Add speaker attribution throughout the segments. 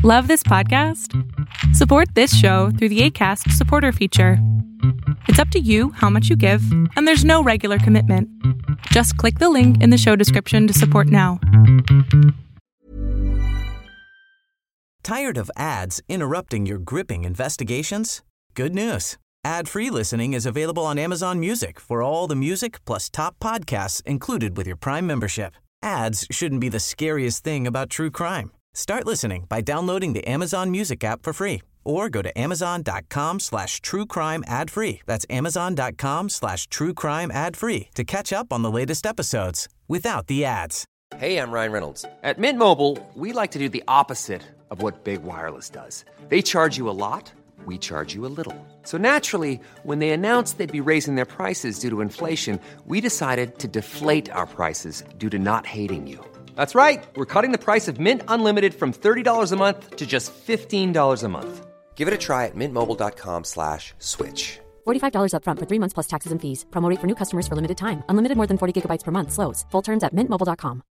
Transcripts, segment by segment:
Speaker 1: Love this podcast? Support this show through the Acast supporter feature. It's up to you how much you give, and there's no regular commitment. Just click the link in the show description to support now.
Speaker 2: Tired of ads interrupting your gripping investigations? Good news. Ad-free listening is available on Amazon Music for all the music plus top podcasts included with your Prime membership. Ads shouldn't be the scariest thing about true crime. Start listening by downloading the Amazon Music app for free or go to amazon.com/truecrime ad-free. That's amazon.com/truecrime ad-free to catch up on the latest episodes without the ads.
Speaker 3: Hey, I'm Ryan Reynolds. At Mint Mobile, we like to do the opposite of what Big Wireless does. They charge you a lot, we charge you a little. So naturally, when they announced they'd be raising their prices due to inflation, we decided to deflate our prices due to not hating you. That's right. We're cutting the price of Mint Unlimited from $30 a month to just $15 a month. Give it a try at mintmobile.com/switch.
Speaker 4: $45 up front for 3 months plus taxes and fees. Promo rate for new customers for limited time. Unlimited more than 40 gigabytes per month. Slows full terms at mintmobile.com.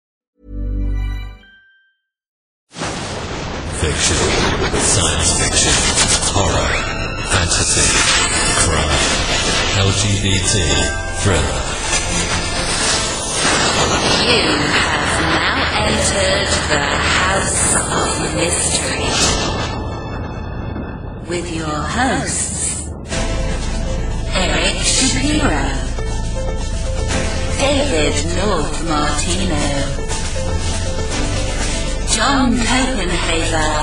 Speaker 5: Fiction, science fiction, horror, fantasy, crime, LGBT, thriller.
Speaker 6: You have now entered the House of Mystery with your hosts, Eric Shapiro, David North Martino, John Copenhaver,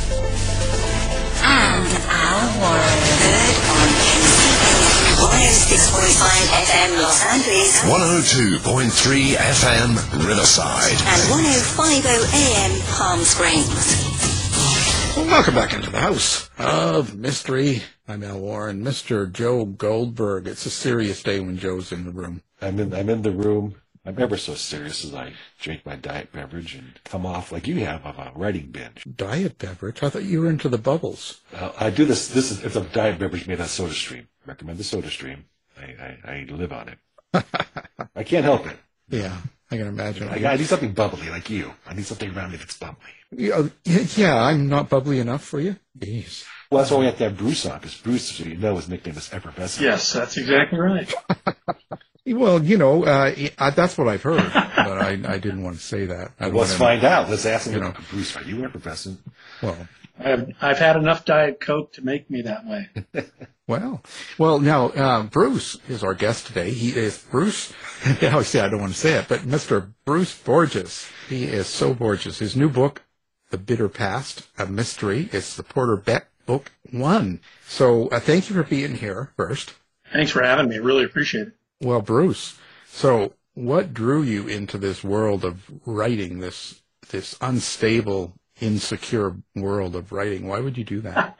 Speaker 6: and Al Warren. Heard on NCT 106.5 FM Los Angeles,
Speaker 5: 102.3 FM Riverside,
Speaker 6: and 105.0 AM Palm Springs.
Speaker 7: Welcome back into the House of Mystery. I'm Al Warren. Mr. Joe Goldberg. It's a serious day when Joe's in the room.
Speaker 8: I'm in the room. I'm ever so serious as I drink my diet beverage and come off like you have of a writing binge.
Speaker 7: Diet beverage? I thought you were into the bubbles.
Speaker 8: I do this. It's a diet beverage made on SodaStream. Recommend the SodaStream. I live on it. I can't help it.
Speaker 7: Yeah, I can imagine.
Speaker 8: I need something bubbly like you. I need something around me that's bubbly.
Speaker 7: Yeah, I'm not bubbly enough for you. Jeez.
Speaker 8: Well, that's why we have to have Bruce on, because Bruce, as you know, his nickname is Effervescent.
Speaker 9: Yes, that's exactly right.
Speaker 7: Well, that's what I've heard, but I didn't want to say that.
Speaker 8: Let's find out. Let's ask him. Bruce, are you effervescent?
Speaker 7: Well,
Speaker 9: I've had enough Diet Coke to make me that way.
Speaker 7: Well, now, Bruce is our guest today. He is Bruce. I don't want to say it, but Mr. Bruce Borges. He is so Borges. His new book, The Bitter Past, a Mystery. It's the Porter Beck Book 1. So thank you for being here first.
Speaker 9: Thanks for having me. I really appreciate it.
Speaker 7: Well, Bruce, so what drew you into this world of writing, this unstable, insecure world of writing? Why would you do that?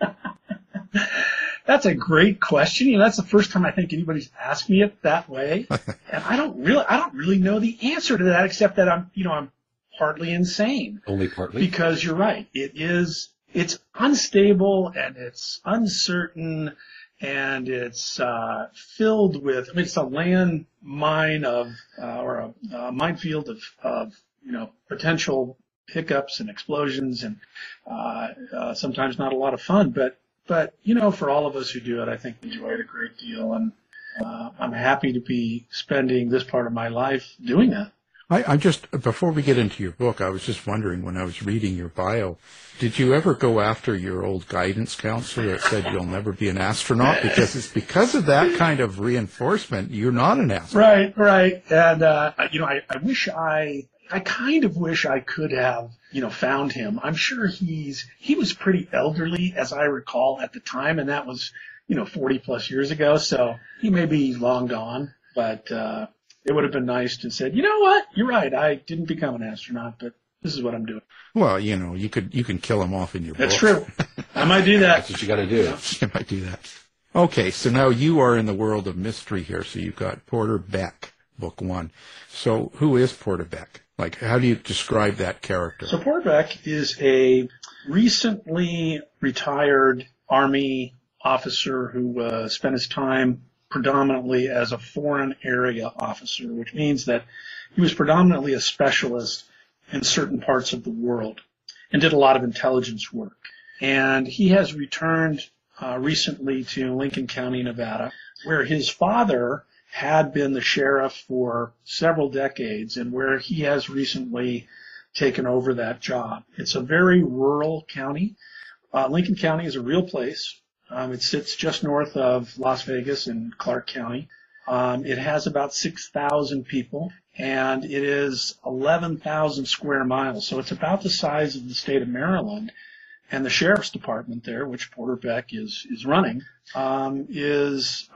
Speaker 9: That's a great question. That's the first time I think anybody's asked me it that way. And I don't really know the answer to that, except that I'm partly insane.
Speaker 8: Only partly?
Speaker 9: Because you're right. It's unstable and it's uncertain. And it's filled with, it's a landmine or a minefield of potential hiccups and explosions, and sometimes not a lot of fun. But for all of us who do it, I think we enjoy it a great deal, and I'm happy to be spending this part of my life doing that.
Speaker 7: I just, before we get into your book, I was just wondering, when I was reading your bio, did you ever go after your old guidance counselor that said you'll never be an astronaut? Because it's because of that kind of reinforcement, you're not an astronaut.
Speaker 9: Right. And, I kind of wish I could have, found him. I'm sure he was pretty elderly, as I recall at the time, and that was, 40 plus years ago. So he may be long gone, but, it would have been nice to say, you know what? You're right. I didn't become an astronaut, but this is what I'm doing.
Speaker 7: Well, you can kill him off in your book.
Speaker 9: That's true. I might do that.
Speaker 8: That's what you got to do.
Speaker 7: You might do that. Okay, so now you are in the world of mystery here. So you've got Porter Beck, Book 1. So who is Porter Beck? Like, how do you describe that character?
Speaker 9: So Porter Beck is a recently retired Army officer who spent his time predominantly as a foreign area officer, which means that he was predominantly a specialist in certain parts of the world. and did a lot of intelligence work. And he has returned recently to Lincoln County, Nevada, where his father had been the sheriff for several decades and where he has recently taken over that job. It's a very rural county. Lincoln County is a real place. It sits just north of Las Vegas in Clark County. It has about 6,000 people, and it is 11,000 square miles. So it's about the size of the state of Maryland. And the sheriff's department there, which Porter Beck is running, is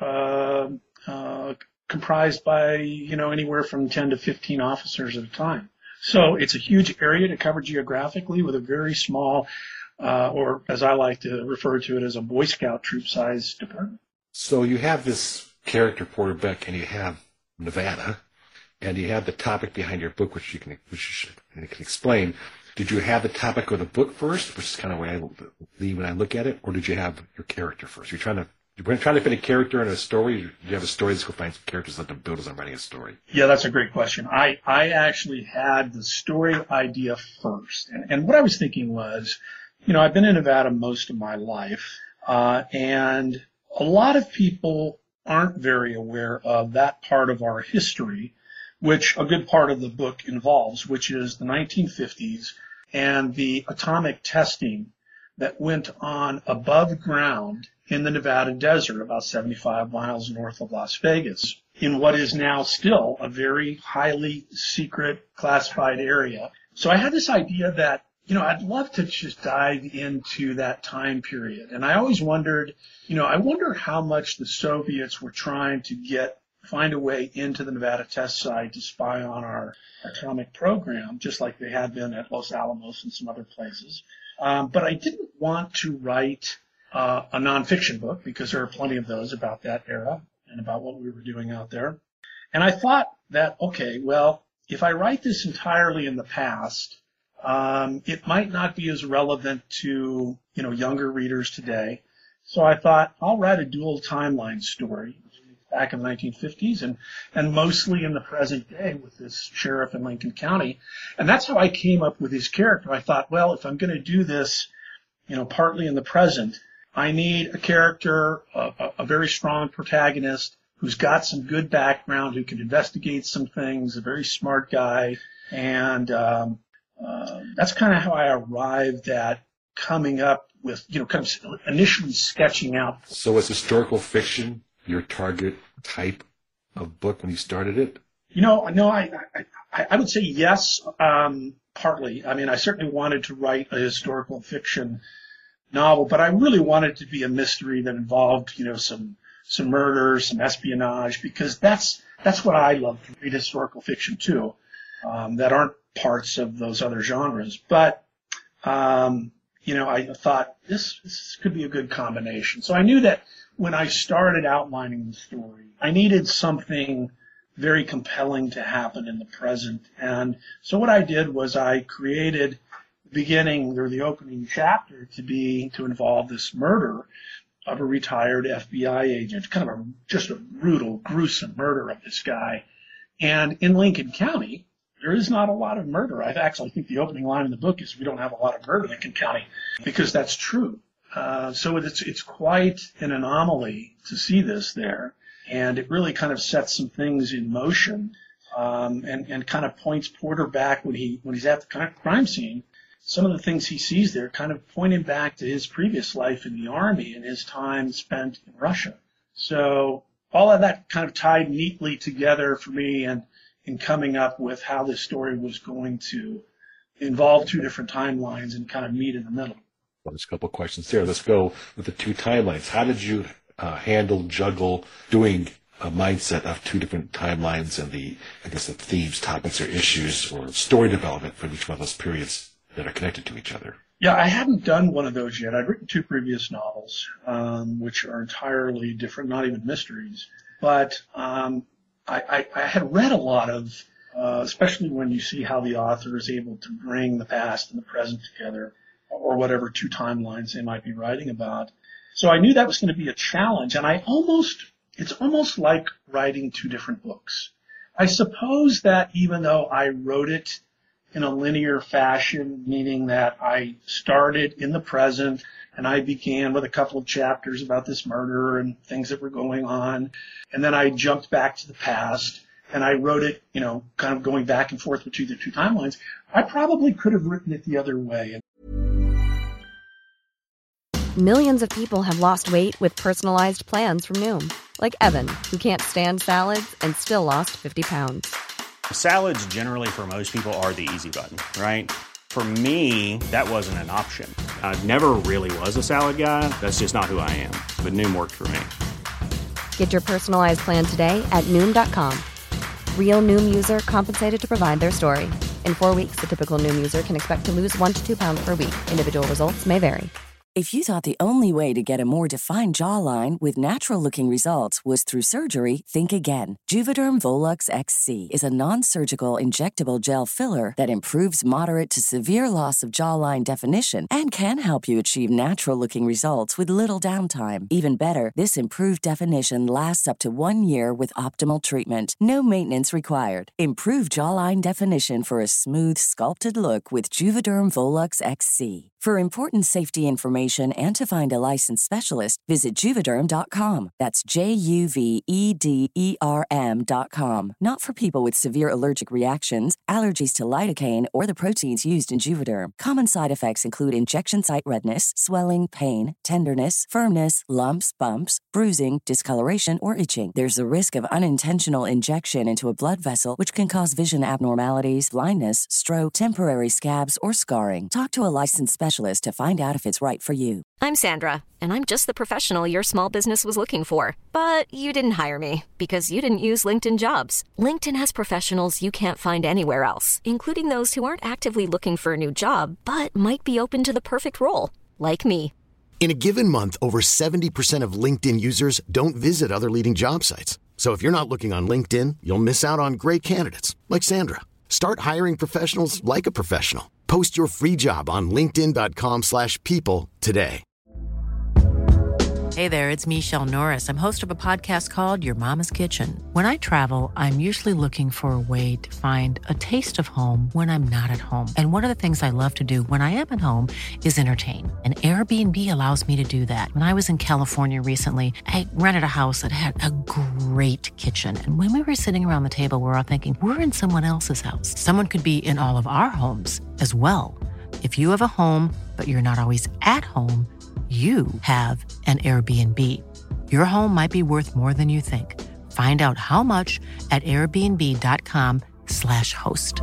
Speaker 9: comprised by, anywhere from 10 to 15 officers at a time. So it's a huge area to cover geographically with a very small, or as I like to refer to it, as a Boy Scout troop size department.
Speaker 8: So you have this character, Porter Beck, and you have Nevada, and you have the topic behind your book, which you can explain. Did you have the topic of the book first, which is kind of where I leave when I look at it, or did you have your character first? You're trying to fit a character in a story. Do you have a story? Let's go find some characters, let them build as I'm writing a story.
Speaker 9: Yeah, that's a great question. I actually had the story idea first, and what I was thinking was, I've been in Nevada most of my life, and a lot of people aren't very aware of that part of our history, which a good part of the book involves, which is the 1950s and the atomic testing that went on above ground in the Nevada desert, about 75 miles north of Las Vegas, in what is now still a very highly secret classified area. So I had this idea that, I'd love to just dive into that time period. And I always wondered, I wonder how much the Soviets were trying to find a way into the Nevada test site to spy on our atomic program, just like they had been at Los Alamos and some other places. But I didn't want to write a nonfiction book because there are plenty of those about that era and about what we were doing out there. And I thought that, okay, well, if I write this entirely in the past, it might not be as relevant to, younger readers today. So I thought I'll write a dual timeline story back in the 1950s and mostly in the present day with this sheriff in Lincoln County. And that's how I came up with his character. I thought, well, if I'm going to do this, partly in the present, I need a character, a very strong protagonist who's got some good background, who can investigate some things, a very smart guy. And that's kind of how I arrived at coming up with, kind of initially sketching out.
Speaker 8: So was historical fiction your target type of book when you started it?
Speaker 9: No, I would say yes, partly. I mean, I certainly wanted to write a historical fiction novel, but I really wanted it to be a mystery that involved, some murder, some espionage, because that's what I love to read historical fiction too, that aren't parts of those other genres. But, I thought this could be a good combination. So I knew that when I started outlining the story, I needed something very compelling to happen in the present. And so what I did was I created the beginning or the opening chapter to involve this murder of a retired FBI agent, kind of just a brutal, gruesome murder of this guy. And in Lincoln County, there is not a lot of murder. I actually think the opening line in the book is we don't have a lot of murder in Lincoln County, because that's true. So it's quite an anomaly to see this there, and it really kind of sets some things in motion, and kind of points Porter back when he's at the crime scene. Some of the things he sees there kind of point him back to his previous life in the Army and his time spent in Russia. So all of that kind of tied neatly together for me, and in coming up with how this story was going to involve two different timelines and kind of meet in the middle.
Speaker 8: Well, there's a couple of questions there. Let's go with the two timelines. How did you juggle doing a mindset of two different timelines and the themes, topics, or issues, or story development for each one of those periods that are connected to each other?
Speaker 9: Yeah, I hadn't done one of those yet. I'd written two previous novels, which are entirely different, not even mysteries. But I had read a lot of, especially when you see how the author is able to bring the past and the present together, or whatever two timelines they might be writing about. So I knew that was going to be a challenge, and it's almost like writing two different books. I suppose that even though I wrote it in a linear fashion, meaning that I started in the present and I began with a couple of chapters about this murder and things that were going on. And then I jumped back to the past and I wrote it, kind of going back and forth between the two timelines. I probably could have written it the other way.
Speaker 4: Millions of people have lost weight with personalized plans from Noom. Like Evan, who can't stand salads and still lost 50 pounds.
Speaker 10: Salads generally for most people are the easy button, right? For me, that wasn't an option. I never really was a salad guy. That's just not who I am. But Noom worked for me.
Speaker 4: Get your personalized plan today at Noom.com. Real Noom user compensated to provide their story. In 4 weeks, the typical Noom user can expect to lose 1 to 2 pounds per week. Individual results may vary.
Speaker 11: If you thought the only way to get a more defined jawline with natural-looking results was through surgery, think again. Juvederm Volux XC is a non-surgical injectable gel filler that improves moderate to severe loss of jawline definition and can help you achieve natural-looking results with little downtime. Even better, this improved definition lasts up to 1 year with optimal treatment. No maintenance required. Improve jawline definition for a smooth, sculpted look with Juvederm Volux XC. For important safety information and to find a licensed specialist, visit Juvederm.com. That's JUVEDERM.com. Not for people with severe allergic reactions, allergies to lidocaine, or the proteins used in Juvederm. Common side effects include injection site redness, swelling, pain, tenderness, firmness, lumps, bumps, bruising, discoloration, or itching. There's a risk of unintentional injection into a blood vessel, which can cause vision abnormalities, blindness, stroke, temporary scabs, or scarring. Talk to a licensed specialist to find out if it's right for you.
Speaker 4: I'm Sandra, and I'm just the professional your small business was looking for. But you didn't hire me because you didn't use LinkedIn Jobs. LinkedIn has professionals you can't find anywhere else, including those who aren't actively looking for a new job, but might be open to the perfect role, like me.
Speaker 12: In a given month, over 70% of LinkedIn users don't visit other leading job sites. So if you're not looking on LinkedIn, you'll miss out on great candidates, like Sandra. Start hiring professionals like a professional. Post your free job on linkedin.com/people today.
Speaker 13: Hey there, it's Michelle Norris. I'm host of a podcast called Your Mama's Kitchen. When I travel, I'm usually looking for a way to find a taste of home when I'm not at home. And one of the things I love to do when I am at home is entertain. And Airbnb allows me to do that. When I was in California recently, I rented a house that had a great kitchen. And when we were sitting around the table, we were all thinking, we're in someone else's house. Someone could be in all of our homes as well. If you have a home, but you're not always at home, you have an Airbnb. Your home might be worth more than you think. Find out how much at airbnb.com/host.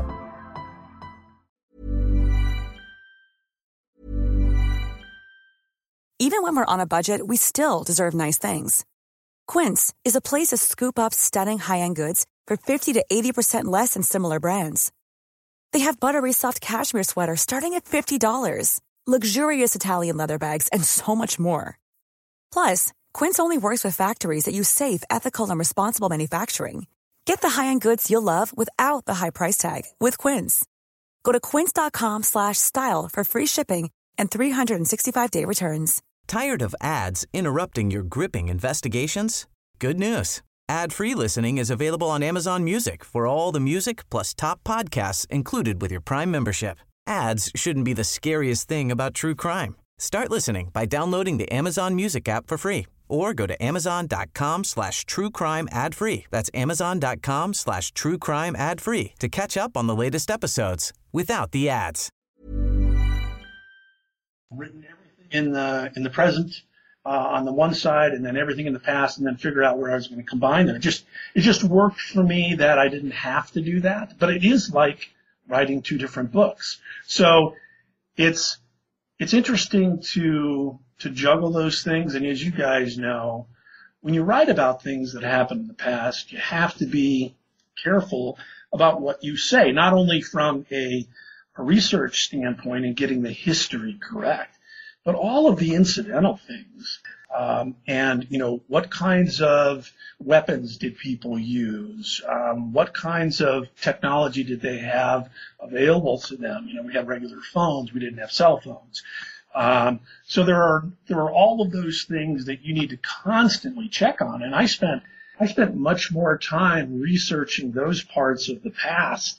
Speaker 14: Even when we're on a budget, we still deserve nice things. Quince is a place to scoop up stunning high-end goods for 50 to 80% less than similar brands. They have buttery soft cashmere sweaters starting at $50, luxurious Italian leather bags, and so much more. Plus, Quince only works with factories that use safe, ethical, and responsible manufacturing. Get the high-end goods you'll love without the high price tag with Quince. Go to quince.com/style for free shipping and 365-day returns.
Speaker 2: Tired of ads interrupting your gripping investigations? Good news. Ad-free listening is available on Amazon Music for all the music plus top podcasts included with your Prime membership. Ads shouldn't be the scariest thing about true crime. Start listening by downloading the Amazon Music app for free or go to amazon.com/truecrime ad-free. That's amazon.com/truecrime ad-free to catch up on the latest episodes without the ads.
Speaker 9: Written everything in the present on the one side and then everything in the past and then figure out where I was going to combine them. It just worked for me that I didn't have to do that. But it is like writing two different books. So it's interesting to juggle those things. And as you guys know, when you write about things that happened in the past, you have to be careful about what you say, not only from a research standpoint and getting the history correct, but all of the incidental things. And, what kinds of weapons did people use? What kinds of technology did they have available to them? We had regular phones. We didn't have cell phones. So there are all of those things that you need to constantly check on. And I spent much more time researching those parts of the past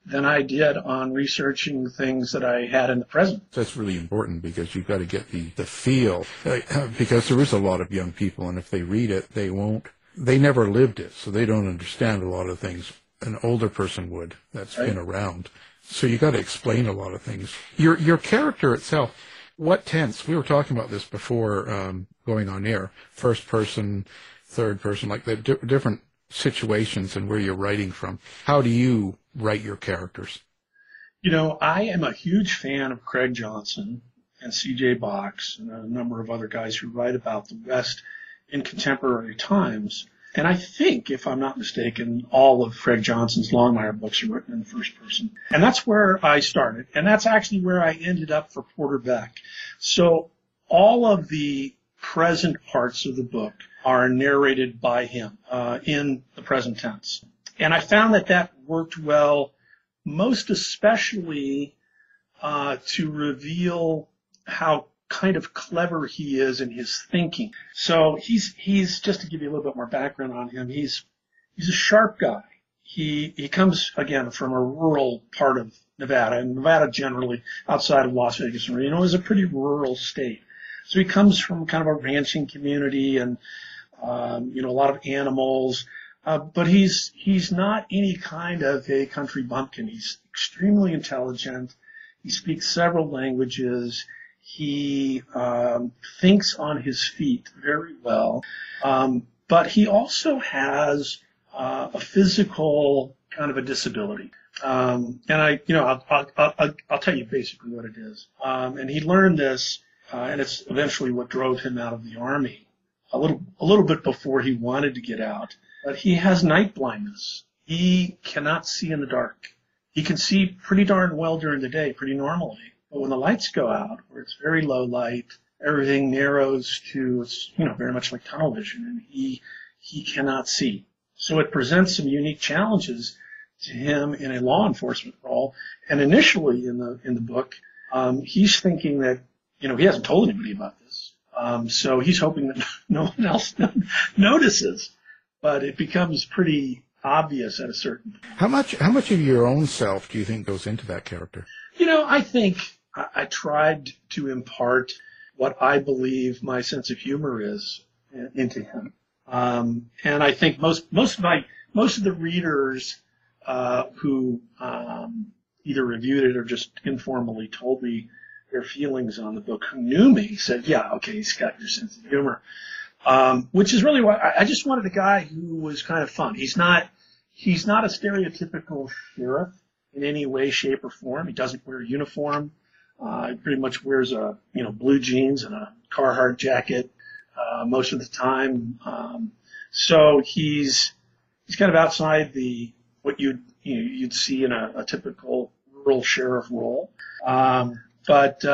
Speaker 9: than I did on researching things that I had in the present.
Speaker 7: That's really important because you've got to get the feel, because there is a lot of young people, and if they read it, they never lived it, so they don't understand a lot of things an older person would that's been around. So you got to explain a lot of things. Your character itself, what tense? We were talking about this before going on air. First person, third person, like the different situations and where you're writing from. How do you write your characters?
Speaker 9: You know, I am a huge fan of Craig Johnson and C.J. Box and a number of other guys who write about the West in contemporary times. And I think, if I'm not mistaken, all of Craig Johnson's Longmire books are written in the first person. And that's where I started. And that's actually where I ended up for Porter Beck. So all of the present parts of the book are narrated by him in the present tense. And I found that worked well, most especially to reveal how kind of clever he is in his thinking. So he's just to give you a little bit more background on him, he's a sharp guy. He comes again from a rural part of Nevada, and Nevada generally outside of Las Vegas and Reno is a pretty rural state. So he comes from kind of a ranching community and a lot of animals, but he's not any kind of a country bumpkin. He's extremely intelligent. He speaks several languages. He thinks on his feet very well, but he also has a physical kind of a disability. And I'll tell you basically what it is. And he learned this, and it's eventually what drove him out of the Army a little bit before he wanted to get out. But he has night blindness. He cannot see in the dark. He can see pretty darn well during the day, pretty normally. But when the lights go out, where it's very low light, everything narrows to, it's, very much like tunnel vision, and he cannot see. So it presents some unique challenges to him in a law enforcement role. And initially in the book, he's thinking that, he hasn't told anybody about this. So he's hoping that no one else notices. But it becomes pretty obvious at a certain point.
Speaker 7: How much of your own self do you think goes into that character?
Speaker 9: I think I tried to impart what I believe my sense of humor is into him. And I think most of the readers who either reviewed it or just informally told me their feelings on the book, who knew me, said, yeah, okay, he's got your sense of humor. Which is really why I just wanted a guy who was kind of fun. He's not a stereotypical sheriff in any way, shape, or form. He doesn't wear a uniform. He pretty much wears blue jeans and a Carhartt jacket most of the time. So he's kind of outside what you'd see in a typical rural sheriff role. But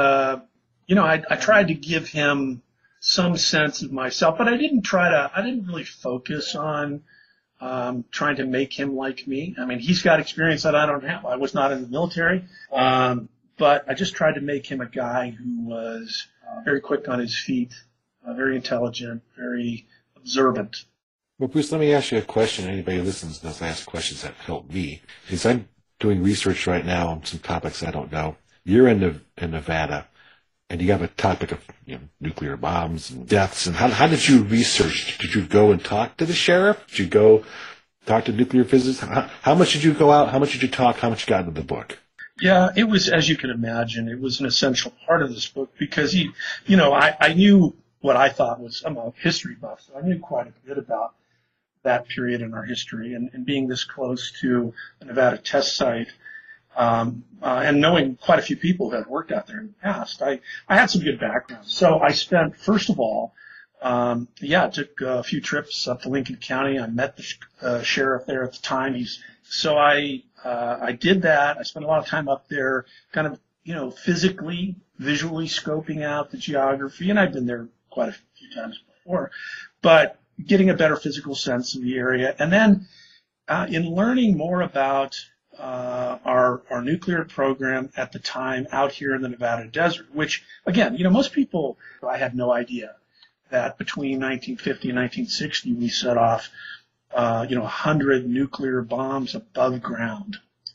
Speaker 9: I tried to give him some sense of myself, but I didn't really focus on trying to make him like me. I mean, he's got experience that I don't have. I was not in the military, but I just tried to make him a guy who was very quick on his feet, very intelligent, very observant.
Speaker 8: Well, Bruce, let me ask you a question. Anybody who listens does ask questions that help me. Because I'm doing research right now on some topics I don't know. You're in Nevada, and you have a topic of nuclear bombs and deaths. And how did you research? Did you go and talk to the sheriff? Did you go talk to nuclear physicists? How much did you go out? How much did you talk? How much got into the book?
Speaker 9: Yeah, it was, as you can imagine, it was an essential part of this book because I knew what I thought was, I'm a history buff, so I knew quite a bit about that period in our history, and being this close to the Nevada test site, and knowing quite a few people who had worked out there in the past, I had some good background. So I spent, first of all, took a few trips up to Lincoln County. I met the sheriff there at the time. I did that. I spent a lot of time up there, kind of, physically, visually scoping out the geography, and I've been there quite a few times before, but getting a better physical sense of the area. And then, in learning more about our nuclear program at the time out here in the Nevada desert, which, again, most people, I had no idea that between 1950 and 1960 we set off 100 nuclear bombs above ground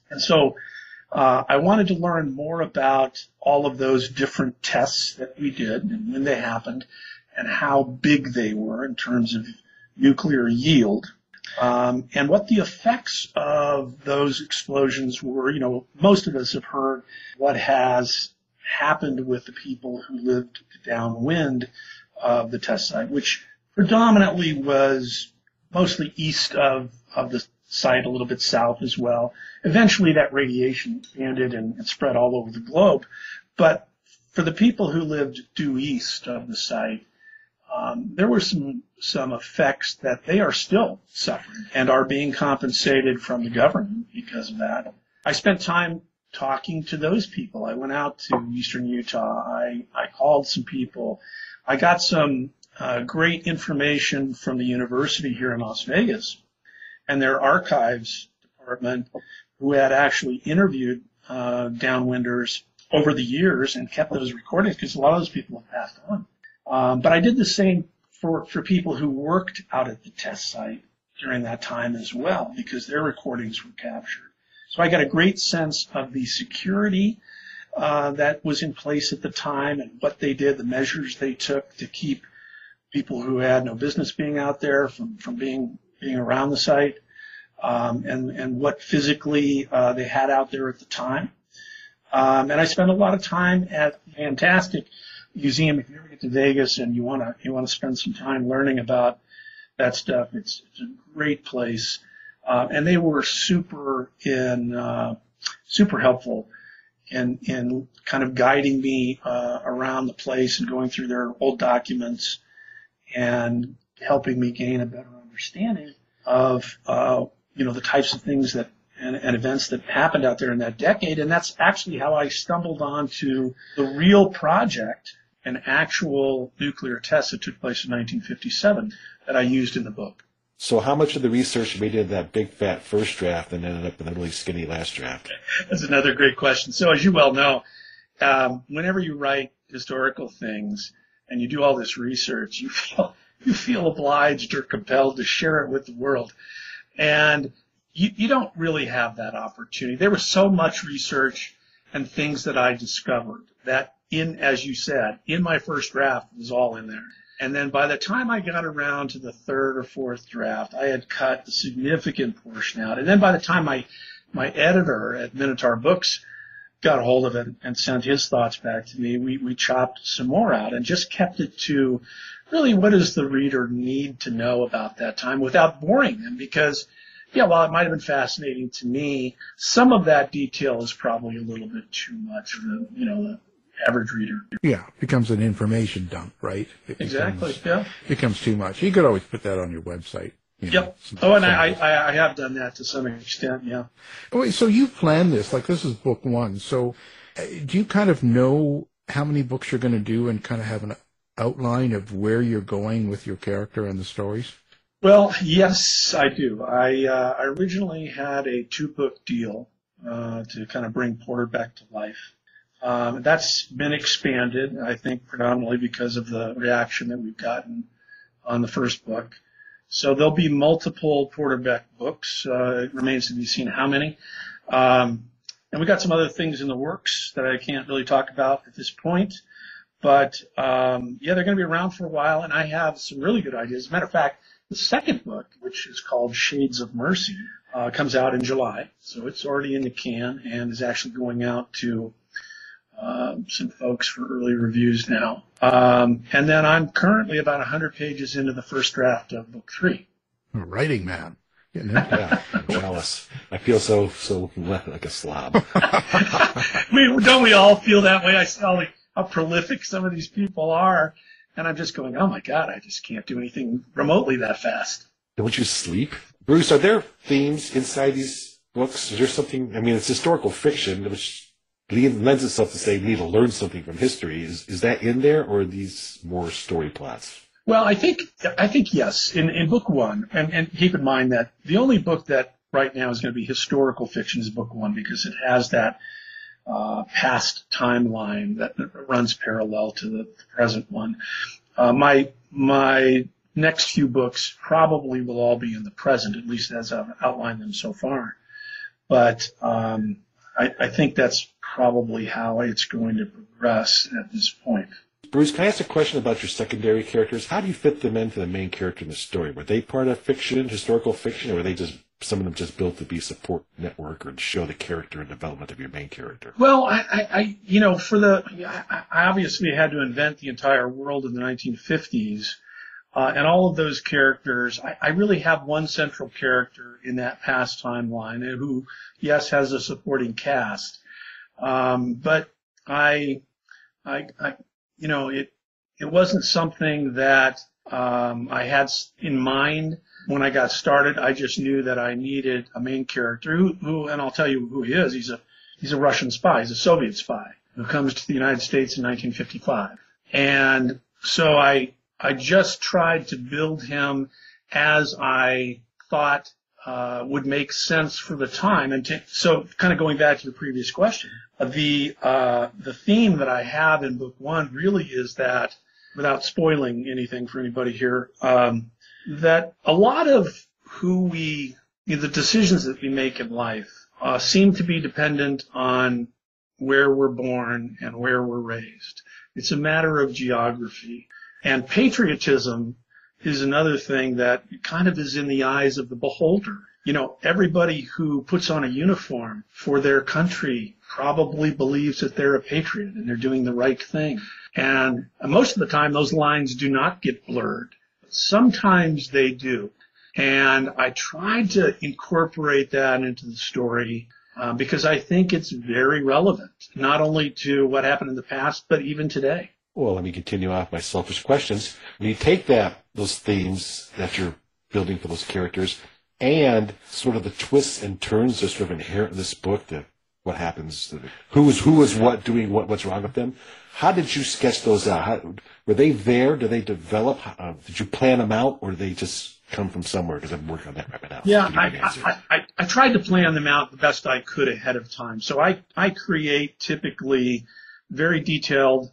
Speaker 9: And so I wanted to learn more about all of those different tests that we did and when they happened and how big they were in terms of nuclear yield. And what the effects of those explosions were. You know, most of us have heard what has happened with the people who lived downwind of the test site, which predominantly was mostly east of the site, a little bit south as well. Eventually that radiation expanded and spread all over the globe. But for the people who lived due east of the site, there were some effects that they are still suffering and are being compensated from the government because of that. I spent time talking to those people. I went out to eastern Utah. I called some people. I got some great information from the university here in Las Vegas and their archives department, who had actually interviewed downwinders over the years and kept those recordings because a lot of those people have passed on. But I did the same for people who worked out at the test site during that time as well, because their recordings were captured. So I got a great sense of the security that was in place at the time and what they did, the measures they took to keep people who had no business being out there from being around the site, and what physically they had out there at the time. And I spent a lot of time at the fantastic museum. If you ever get to Vegas and you want to spend some time learning about that stuff, it's a great place. And they were super helpful in kind of guiding me around the place and going through their old documents and helping me gain a better understanding of the types of things that and events that happened out there in that decade. And that's actually how I stumbled onto the real project, an actual nuclear test that took place in 1957 that I used in the book.
Speaker 8: So how much of the research made it into that big fat first draft and ended up in the really skinny last draft?
Speaker 9: That's another great question. So as you well know, whenever you write historical things and you do all this research, you feel obliged or compelled to share it with the world. And you don't really have that opportunity. There was so much research and things that I discovered that as you said, in my first draft was all in there. And then by the time I got around to the third or fourth draft, I had cut a significant portion out. And then by the time my editor at Minotaur Books got a hold of it and sent his thoughts back to me, we chopped some more out and just kept it to really what does the reader need to know about that time without boring them. Because, while it might have been fascinating to me, some of that detail is probably a little bit too much for the average reader.
Speaker 7: Yeah, it becomes an information dump, right?
Speaker 9: Exactly,
Speaker 7: becomes too much. You could always put that on your website.
Speaker 9: Yep. I have done that to some extent, yeah.
Speaker 7: Wait, so you planned this, like this is book one. So do you kind of know how many books you're going to do and kind of have an outline of where you're going with your character and the stories?
Speaker 9: Well, yes, I do. I originally had a 2-book deal to kind of bring Porter back to life. That's been expanded, I think, predominantly because of the reaction that we've gotten on the first book. So there'll be multiple Porter Beck books. It remains to be seen how many. And we got some other things in the works that I can't really talk about at this point. But, they're going to be around for a while, and I have some really good ideas. As a matter of fact, the second book, which is called Shades of Mercy, comes out in July. So it's already in the can and is actually going out to some folks for early reviews now. And then I'm currently about 100 pages into the first draft of book 3.
Speaker 7: Writing man.
Speaker 8: Yeah, I'm jealous. I feel so like a slob.
Speaker 9: I mean, don't we all feel that way? I saw how prolific some of these people are, and I'm just going, oh my God, I just can't do anything remotely that fast.
Speaker 8: Don't you sleep? Bruce, are there themes inside these books? Is there something, it's historical fiction, which lends itself to say we need to learn something from history. Is that in there, or are these more story plots?
Speaker 9: Well, I think yes. In book 1, and keep in mind that the only book that right now is going to be historical fiction is book 1 because it has that past timeline that runs parallel to the present one. My next few books probably will all be in the present, at least as I've outlined them so far. But I think that's probably how it's going to progress at this point.
Speaker 8: Bruce, can I ask a question about your secondary characters? How do you fit them into the main character in the story? Were they part of fiction, historical fiction, or were they just some of them just built to be support network or to show the character and development of your main character?
Speaker 9: Well, I obviously had to invent the entire world in the 1950s, and all of those characters. I really have one central character in that past timeline who, yes, has a supporting cast, but it wasn't something that I had in mind when I got started. I just knew that I needed a main character who, and I'll tell you who he is. He's a Russian spy. He's a Soviet spy who comes to the United States in 1955. And so I just tried to build him as I thought would make sense for the time. And so kind of going back to your previous question, the theme that I have in book one really is that, without spoiling anything for anybody here, that a lot of the decisions that we make in life seem to be dependent on where we're born and where we're raised. It's a matter of geography. And patriotism is another thing that kind of is in the eyes of the beholder. Everybody who puts on a uniform for their country probably believes that they're a patriot and they're doing the right thing. And most of the time, those lines do not get blurred. Sometimes they do. And I tried to incorporate that into the story because I think it's very relevant, not only to what happened in the past, but even today.
Speaker 8: Well, let me continue off my selfish questions. When you take those themes that you're building for those characters and sort of the twists and turns that are sort of inherent in this book, what happens, who is what, doing what's wrong with them, how did you sketch those out? Were they there? Did they develop? Did you plan them out, or did they just come from somewhere? Because I'm working on that right now.
Speaker 9: Yeah, I tried to plan them out the best I could ahead of time. So I create typically very detailed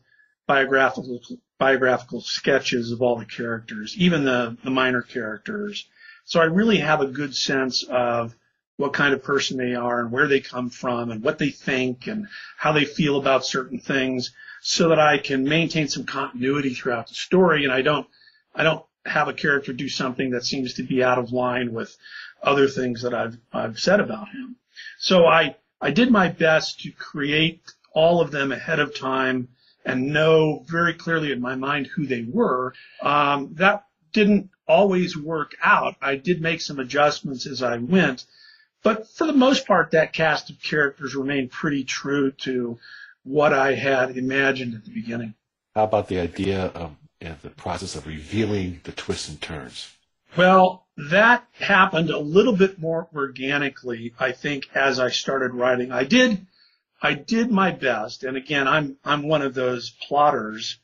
Speaker 9: biographical sketches of all the characters, even the minor characters. So I really have a good sense of what kind of person they are and where they come from and what they think and how they feel about certain things, so that I can maintain some continuity throughout the story, and I don't have a character do something that seems to be out of line with other things that I've said about him. So I did my best to create all of them ahead of time and know very clearly in my mind who they were. That didn't always work out. I did make some adjustments as I went, but for the most part, that cast of characters remained pretty true to what I had imagined at the beginning.
Speaker 8: How about the idea of the process of revealing the twists and turns?
Speaker 9: Well, that happened a little bit more organically, I think, as I started writing. I did my best, and again, I'm one of those plotters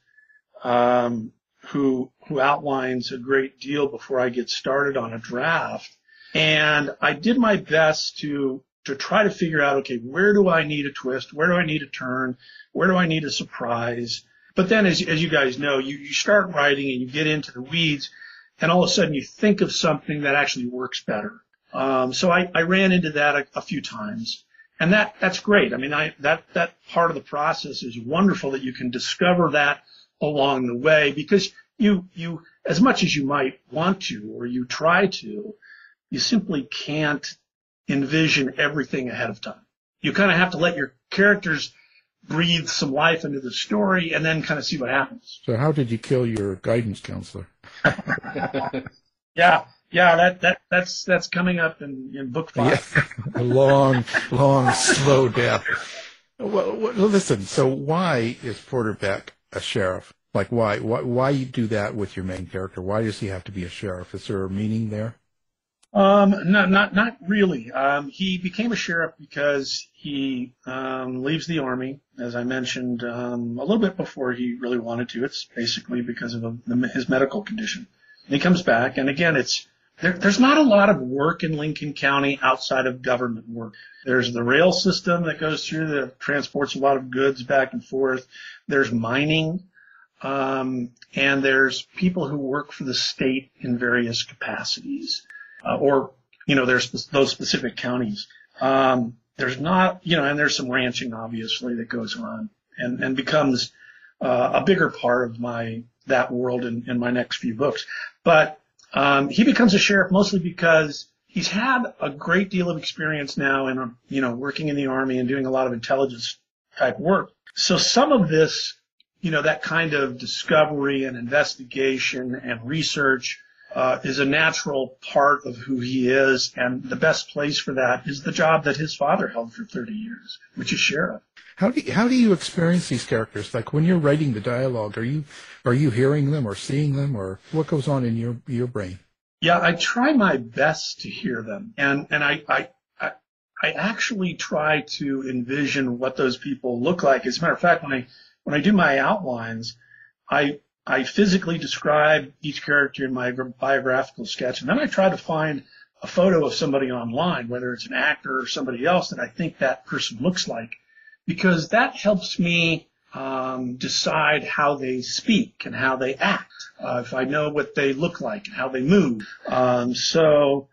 Speaker 9: who outlines a great deal before I get started on a draft. And I did my best to try to figure out, okay, where do I need a twist? Where do I need a turn? Where do I need a surprise? But then, as you guys know, you start writing and you get into the weeds, and all of a sudden you think of something that actually works better. So I ran into that a few times, and that's great. I mean, that part of the process is wonderful, that you can discover that along the way, because you as much as you might want to, or you try to, you simply can't envision everything ahead of time. You kind of have to let your characters breathe some life into the story and then kind of see what happens.
Speaker 7: So how did you kill your guidance counselor?
Speaker 9: Yeah, that's coming up in book 5.
Speaker 7: Yeah. A long, slow death. Well, listen, so why is Porter Beck a sheriff? Like, why you do that with your main character? Why does he have to be a sheriff? Is there a meaning there?
Speaker 9: No, not really. He became a sheriff because he leaves the Army, as I mentioned, a little bit before he really wanted to. It's basically because of his medical condition. And he comes back, and again, there's not a lot of work in Lincoln County outside of government work. There's the rail system that goes through that transports a lot of goods back and forth. There's mining, and there's people who work for the state in various capacities. Or there's those specific counties. There's not, and there's some ranching obviously that goes on and becomes a bigger part of that world in my next few books. But he becomes a sheriff mostly because he's had a great deal of experience now in, working in the Army and doing a lot of intelligence type work. So some of this, that kind of discovery and investigation and research is a natural part of who he is. And the best place for that is the job that his father held for 30 years, which is sheriff.
Speaker 7: How do you experience these characters? Like when you're writing the dialogue, are you hearing them or seeing them, or what goes on in your brain?
Speaker 9: Yeah, I try my best to hear them, and I actually try to envision what those people look like. As a matter of fact, when I do my outlines, I physically describe each character in my biographical sketch, and then I try to find a photo of somebody online, whether it's an actor or somebody else that I think that person looks like, because that helps me decide how they speak and how they act, if I know what they look like and how they move. So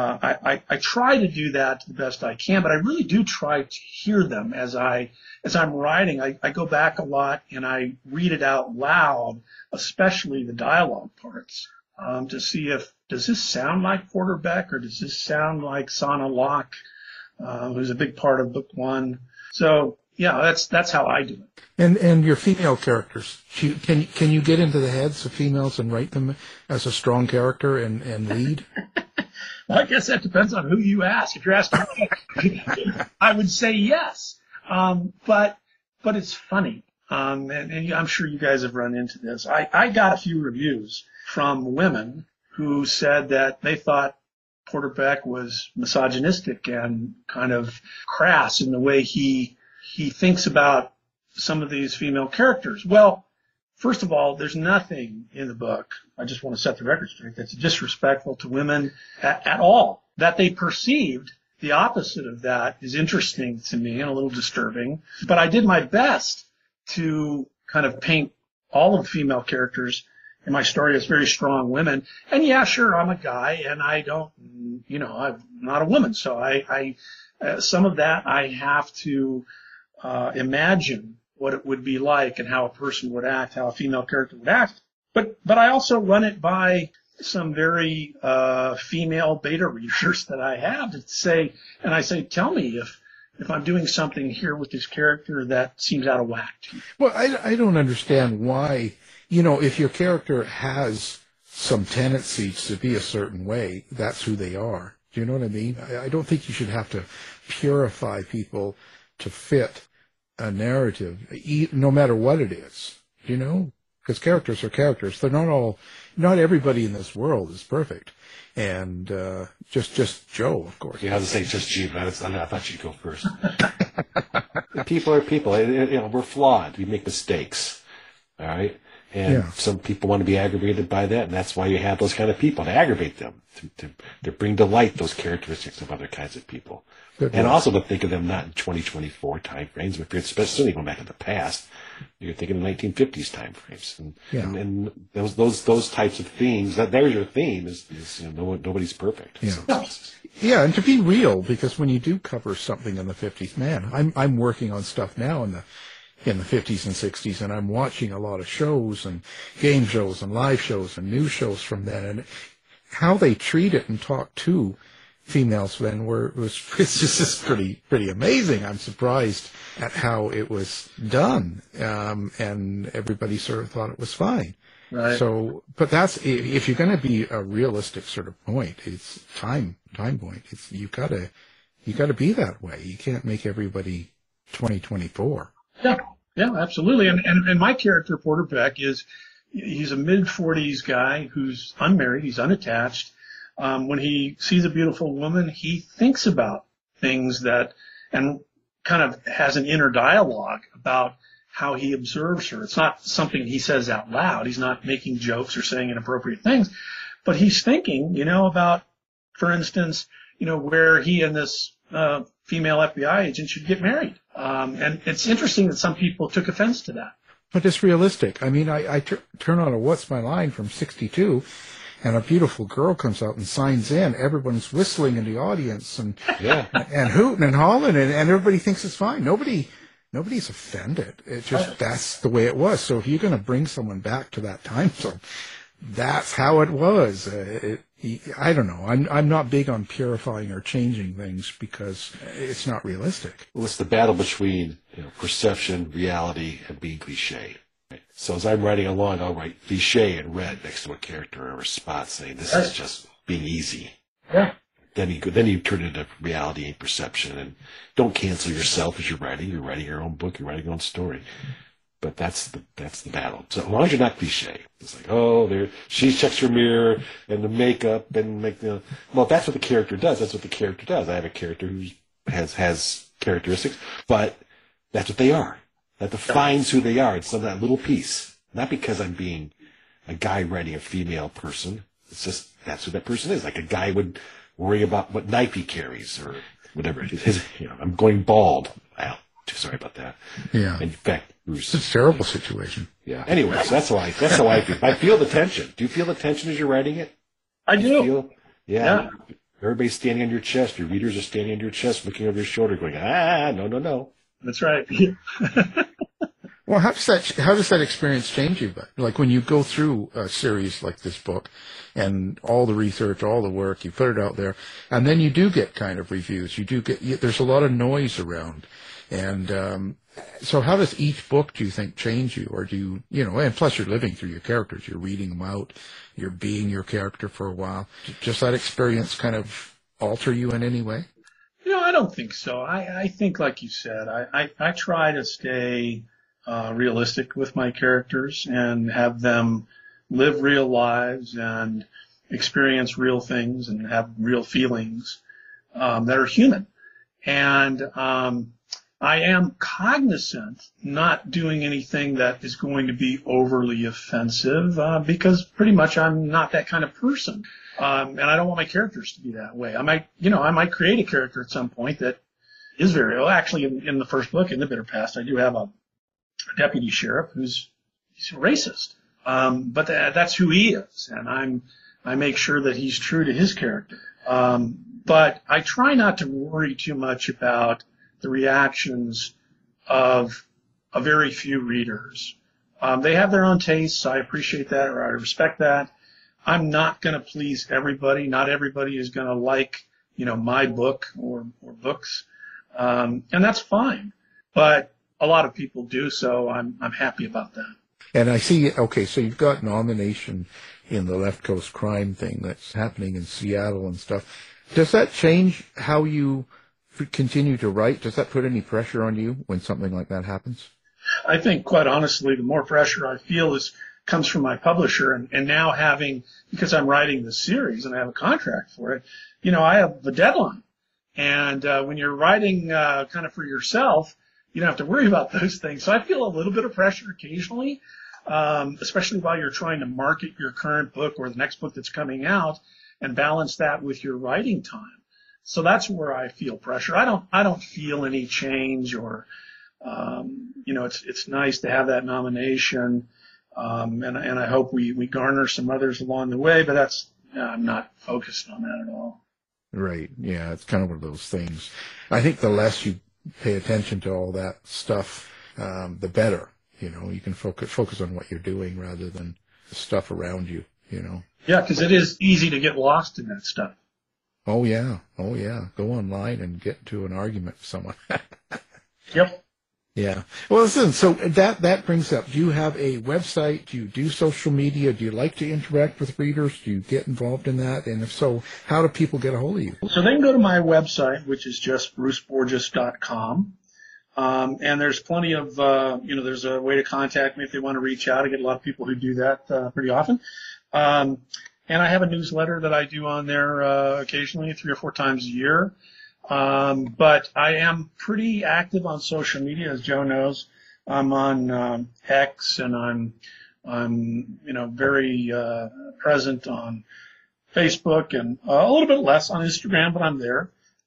Speaker 9: I try to do that to the best I can, but I really do try to hear them as I'm writing. I go back a lot and I read it out loud, especially the dialogue parts, to see does this sound like Porter Beck or does this sound like Sana Locke, who's a big part of book one. So yeah, that's how I do it.
Speaker 7: And your female characters, can you get into the heads of females and write them as a strong character and lead?
Speaker 9: Well, I guess that depends on who you ask. If you're asking me, I would say yes. But it's funny. And I'm sure you guys have run into this. I got a few reviews from women who said that they thought Porter Beck was misogynistic and kind of crass in the way he thinks about some of these female characters. Well, first of all, there's nothing in the book, I just want to set the record straight, that's disrespectful to women at all. That they perceived the opposite of that is interesting to me and a little disturbing. But I did my best to kind of paint all of the female characters in my story as very strong women. And yeah, sure, I'm a guy and I don't, I'm not a woman. So I some of that I have to imagine what it would be like and how a person would act, how a female character would act. But I also run it by some very female beta readers that I have to say, and I say, tell me if I'm doing something here with this character that seems out of whack to you.
Speaker 7: Well, I don't understand why, if your character has some tendencies to be a certain way, that's who they are. Do you know what I mean? I don't think you should have to purify people to fit a narrative, no matter what it is, because characters are characters. They're not everybody in this world is perfect. And just Joe, of course.
Speaker 8: Yeah, I was going to say just G, but I thought you'd go first. People are people. We're flawed. We make mistakes. All right? And some people want to be aggravated by that, and that's why you have those kind of people, to aggravate them, to bring to light those characteristics of other kinds of people. And also to think of them not in 2024 time frames, but especially going back in the past, you're thinking of 1950s time frames. And those types of themes, there's your theme, is nobody's perfect.
Speaker 7: Yeah. Yeah, and to be real, because when you do cover something in the 50s, man, I'm working on stuff now in the 50s and 60s, and I'm watching a lot of shows and game shows and live shows and news shows from then, and how they treat it and talk to females then it's just pretty amazing. I'm surprised at how it was done, and everybody sort of thought it was fine.
Speaker 9: Right.
Speaker 7: So, but that's, if you're going to be a realistic sort of point, it's time point. It's you gotta be that way. You can't make everybody 2024.
Speaker 9: Yeah, absolutely. And my character, Porter Beck, he's a mid-40s guy who's unmarried, he's unattached. When he sees a beautiful woman, he thinks about things and kind of has an inner dialogue about how he observes her. It's not something he says out loud. He's not making jokes or saying inappropriate things, but he's thinking, about, for instance, where he and this female FBI agent should get married. And it's interesting that some people took offense to that.
Speaker 7: But it's realistic. I mean, I turn on a What's My Line from 62, and a beautiful girl comes out and signs in, everyone's whistling in the audience and hooting and hollering, and everybody thinks it's fine. Nobody's offended. It's just that's the way it was. So if you're going to bring someone back to that time zone, that's how it was. I don't know. I'm not big on purifying or changing things because it's not realistic.
Speaker 8: Well, it's the battle between perception, reality, and being cliche. So as I'm writing along, I'll write cliche in red next to a character or a spot saying this is just being easy.
Speaker 9: Yeah.
Speaker 8: Then you turn it into reality and perception, and don't cancel yourself as you're writing. You're writing your own book. You're writing your own story. But that's the battle. So as long as you're not cliche, it's like, there she checks her mirror and the makeup and well, that's what the character does. That's what the character does. I have a character who has characteristics, but that's what they are. That defines who they are. It's that little piece. Not because I'm being a guy writing a female person. It's just that's who that person is. Like a guy would worry about what knife he carries or whatever it is. I'm going bald. Wow. Sorry about that.
Speaker 7: Yeah.
Speaker 8: In fact, Bruce.
Speaker 7: It's a terrible situation.
Speaker 8: Yeah. Anyway, so that's how I feel. I feel the tension. Do you feel the tension as you're writing it?
Speaker 9: I do.
Speaker 8: Yeah. Everybody's standing on your chest. Your readers are standing on your chest, looking over your shoulder, going, no.
Speaker 9: That's right.
Speaker 7: Well, how does that experience change you? Like when you go through a series like this book and all the research, all the work, you put it out there, and then you do get kind of reviews. There's a lot of noise around. And so how does each book, do you think, change you? Or do you, and plus you're living through your characters. You're reading them out. You're being your character for a while. Does that experience kind of alter you in any way?
Speaker 9: I don't think so. I think, like you said, I try to stay realistic with my characters and have them live real lives and experience real things and have real feelings that are human. And I am cognizant not doing anything that is going to be overly offensive because pretty much I'm not that kind of person. And I don't want my characters to be that way. I might create a character at some point that is actually in the first book, in The Bitter Past, I do have a deputy sheriff he's a racist. But that's who he is. And I make sure that he's true to his character. But I try not to worry too much about the reactions of a very few readers. They have their own tastes. I appreciate that, or I respect that. I'm not going to please everybody. Not everybody is going to like, my book or books. And that's fine. But a lot of people do, so I'm happy about that.
Speaker 7: And I see, so you've got nomination in the Left Coast crime thing that's happening in Seattle and stuff. Does that change how you continue to write? Does that put any pressure on you when something like that happens?
Speaker 9: I think, quite honestly, the more pressure I feel comes from my publisher, and now because I'm writing this series and I have a contract for it, I have the deadline. And when you're writing kind of for yourself, you don't have to worry about those things. So I feel a little bit of pressure occasionally, especially while you're trying to market your current book or the next book that's coming out and balance that with your writing time. So that's where I feel pressure. I don't feel any change or, it's nice to have that nomination. And I hope we garner some others along the way, but I'm not focused on that at all.
Speaker 7: Right. Yeah. It's kind of one of those things. I think the less you pay attention to all that stuff, the better. You can focus on what you're doing rather than the stuff around you,
Speaker 9: Yeah, because it is easy to get lost in that stuff.
Speaker 7: Oh, yeah. Go online and get into an argument with someone.
Speaker 9: Yep.
Speaker 7: Yeah. Well, listen, so that brings up, do you have a website? Do you do social media? Do you like to interact with readers? Do you get involved in that? And if so, how do people get a hold of you?
Speaker 9: So they can go to my website, which is just bruceborges.com. And there's plenty of, there's a way to contact me if they want to reach out. I get a lot of people who do that pretty often. And I have a newsletter that I do on there occasionally, 3 or 4 times a year. But I am pretty active on social media, as Joe knows. I'm on X, and I'm very present on Facebook, and a little bit less on Instagram, but I'm there.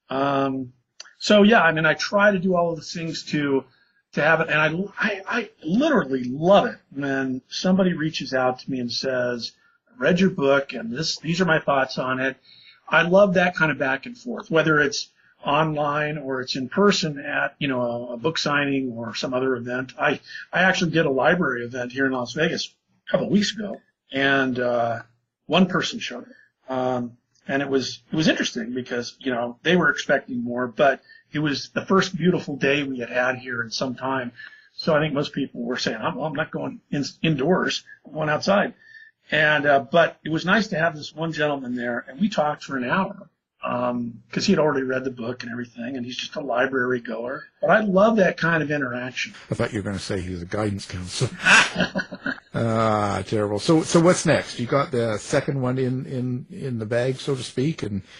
Speaker 9: So yeah, I try to do all of the things to have it, and I literally love it when somebody reaches out to me and says, read your book, and these are my thoughts on it. I love that kind of back and forth, whether it's online or it's in person at, a book signing or some other event. I actually did a library event here in Las Vegas a couple of weeks ago, and one person showed up. And it was interesting because, they were expecting more, but it was the first beautiful day we had here in some time. So I think most people were saying, I'm not going indoors, I'm going outside. And, but it was nice to have this one gentleman there, and we talked for an hour, cause he had already read the book and everything, and he's just a library goer. But I love that kind of interaction.
Speaker 7: I thought you were going to say he was a guidance counselor. Terrible. So what's next? You got the second one in the bag, so to speak,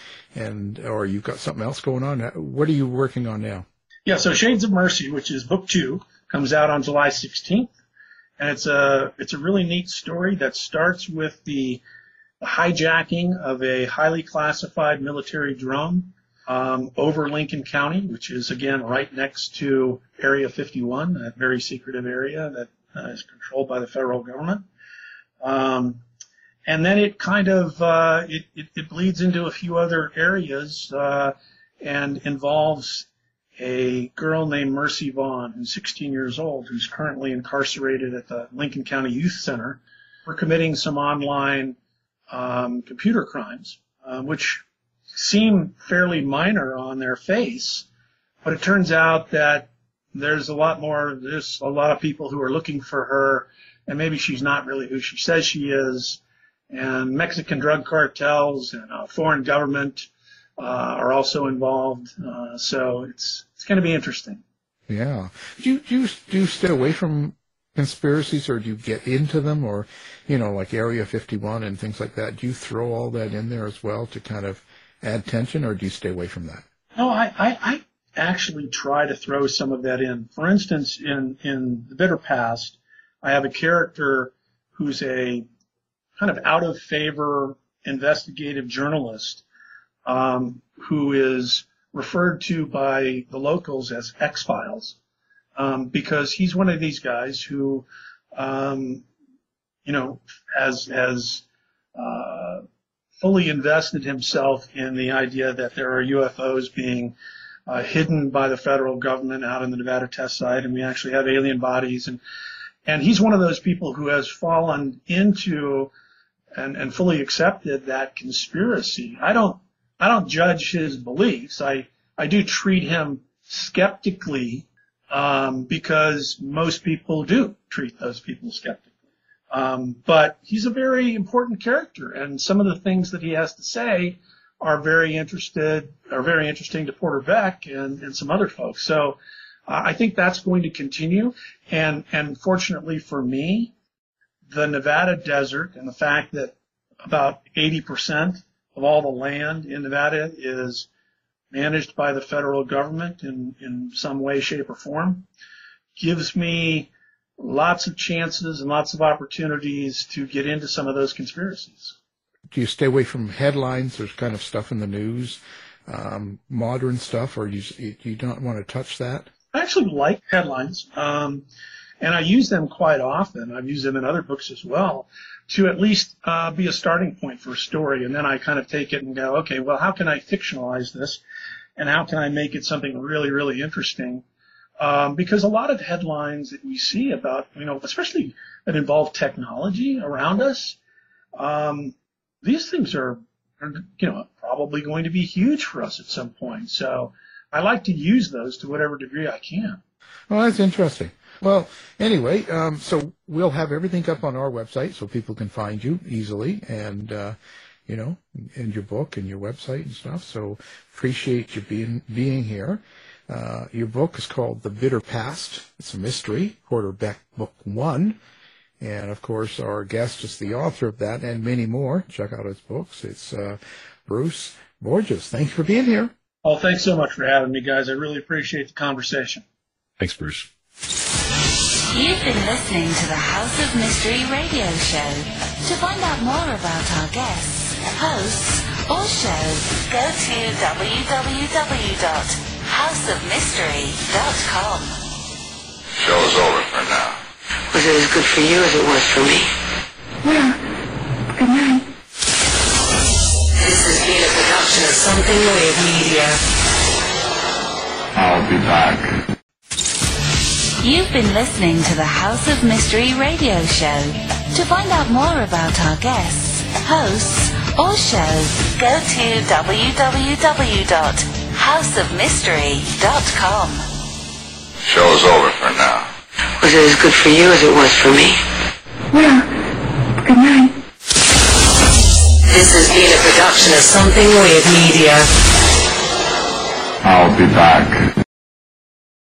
Speaker 7: or you've got something else going on? What are you working on now?
Speaker 9: Yeah. So Shades of Mercy, which is book 2, comes out on July 16th. And it's a really neat story that starts with the hijacking of a highly classified military drone over Lincoln County, which is, again, right next to Area 51, that very secretive area that is controlled by the federal government. And then it kind of it bleeds into a few other areas and involves a girl named Mercy Vaughn, who's 16 years old, who's currently incarcerated at the Lincoln County Youth Center for committing some online computer crimes, which seem fairly minor on their face, but it turns out that there's a lot of people who are looking for her, and maybe she's not really who she says she is, and Mexican drug cartels and a foreign government are also involved, so it's going to be interesting.
Speaker 7: Yeah. Do you stay away from conspiracies, or do you get into them, or like Area 51 and things like that? Do you throw all that in there as well to kind of add tension, or do you stay away from that?
Speaker 9: No, I actually try to throw some of that in. For instance, in The Bitter Past, I have a character who's a kind of out of favor investigative journalist who is referred to by the locals as X-Files, because he's one of these guys who, has fully invested himself in the idea that there are UFOs being hidden by the federal government out in the Nevada test site, and we actually have alien bodies, and he's one of those people who has fallen into and fully accepted that conspiracy. I don't judge his beliefs. I do treat him skeptically, because most people do treat those people skeptically. But he's a very important character, and some of the things that he has to say are very interesting to Porter Beck and some other folks. So I think that's going to continue. And fortunately for me, the Nevada desert and the fact that about 80% of all the land in Nevada is managed by the federal government in some way, shape, or form gives me lots of chances and lots of opportunities to get into some of those conspiracies.
Speaker 7: Do you stay away from headlines? There's kind of stuff in the news, modern stuff, or do you don't want to touch that?
Speaker 9: I actually like headlines, and I use them quite often. I've used them in other books as well to at least be a starting point for a story, and then I kind of take it and go, okay, well, how can I fictionalize this, and how can I make it something really, really interesting? Because a lot of headlines that we see about, especially that involve technology around us, these things are probably going to be huge for us at some point. So I like to use those to whatever degree I can.
Speaker 7: Well, that's interesting. Well, anyway, so we'll have everything up on our website so people can find you easily, and and your book and your website and stuff. So appreciate you being here. Your book is called The Bitter Past. It's a mystery, Porter Beck Book 1. And, of course, our guest is the author of that and many more. Check out his books. It's Bruce Borges. Thanks for being here.
Speaker 9: Oh, thanks so much for having me, guys. I really appreciate the conversation.
Speaker 8: Thanks, Bruce.
Speaker 6: You've been listening to the House of Mystery radio show. To find out more about our guests, hosts, or shows, go to www.houseofmystery.com.
Speaker 15: Show's over for now.
Speaker 16: Was it as good for you as it was for me?
Speaker 17: Well,
Speaker 6: Good night.
Speaker 15: This has been a production of Something Weird Media.
Speaker 16: I'll be back.
Speaker 6: You've been listening to the House of Mystery radio show. To find out more about our guests, hosts, or shows, go to www.houseofmystery.com.
Speaker 16: Show's over for now.
Speaker 15: Was it as good for you as it was for me?
Speaker 6: Well, good night.
Speaker 15: This has been a production of Something Weird Media.
Speaker 16: I'll be back.